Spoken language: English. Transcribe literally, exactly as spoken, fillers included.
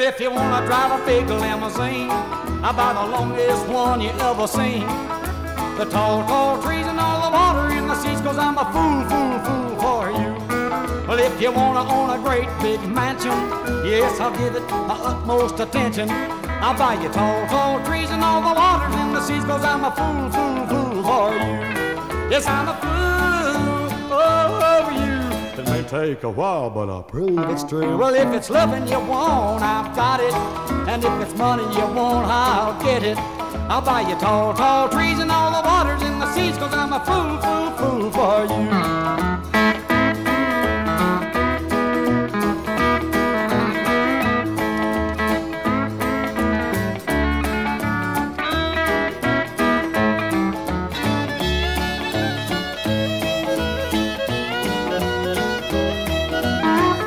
Well, if you wanna drive a big limousine, I'll buy the longest one you ever seen. The tall, tall trees and all the water in the seas, 'cause I'm a fool, fool, fool for you. Well, if you wanna own a great big mansion, yes, I'll give it my utmost attention. I'll buy you tall, tall trees and all the water in the seas, 'cause I'm a fool, fool, fool for you. Yes, I'm a fool over you. It may take a while, but I'll prove it's true. Well, if it's loving you want, I've got it. And if it's money you want, I'll get it. I'll buy you tall, tall trees and all the waters in the seas, 'cause I'm a fool, fool, fool for you.